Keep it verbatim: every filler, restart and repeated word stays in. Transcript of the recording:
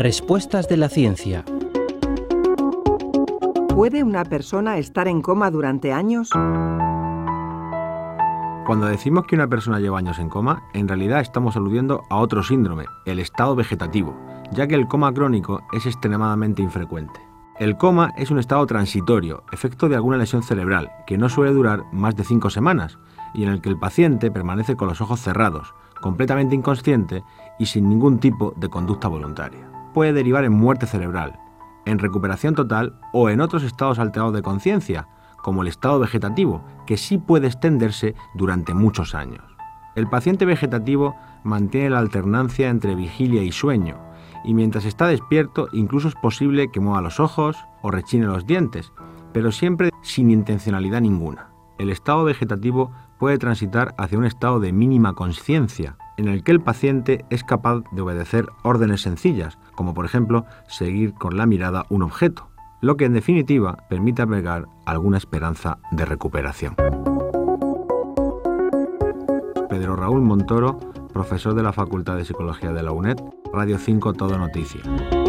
Respuestas de la ciencia. ¿Puede una persona estar en coma durante años? Cuando decimos que una persona lleva años en coma, en realidad estamos aludiendo a otro síndrome, el estado vegetativo, ya que el coma crónico es extremadamente infrecuente. El coma es un estado transitorio, efecto de alguna lesión cerebral, que no suele durar más de cinco semanas, y en el que el paciente permanece con los ojos cerrados, completamente inconsciente y sin ningún tipo de conducta voluntaria. Puede derivar en muerte cerebral, en recuperación total o en otros estados alterados de conciencia, como el estado vegetativo, que sí puede extenderse durante muchos años. El paciente vegetativo mantiene la alternancia entre vigilia y sueño, y mientras está despierto incluso es posible que mueva los ojos o rechine los dientes, pero siempre sin intencionalidad ninguna. El estado vegetativo puede transitar hacia un estado de mínima consciencia, en el que el paciente es capaz de obedecer órdenes sencillas, como por ejemplo seguir con la mirada un objeto, lo que en definitiva permite albergar alguna esperanza de recuperación. Pedro Raúl Montoro, profesor de la Facultad de Psicología de la UNED, Radio cinco Todo Noticias.